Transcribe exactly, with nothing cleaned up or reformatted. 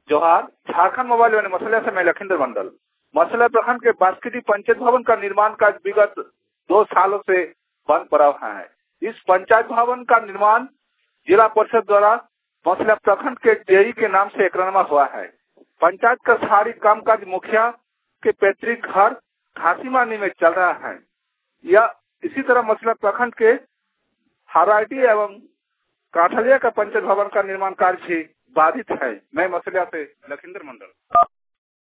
जोहार। झारखंड मोबाइल वाले मसले से मैं लखींद्र मंडल। मसला प्रखंड के बास्केटी पंचायत भवन का निर्माण कार्य विगत दो सालों से बंद पड़ा हुआ है। इस पंचायत भवन का निर्माण जिला परिषद द्वारा मसला प्रखंड के डेयरी के नाम से एकरारमा हुआ है। पंचायत का सारी कामकाज मुखिया के पैतृक घर घासीमानी में चल रहा है। यह इसी तरह मसला प्रखंड के हराइटी एवं काठलिया का पंचायत भवन का निर्माण कार्य भी बाधित है। मैं मसलिया से लखींद्र मंडल।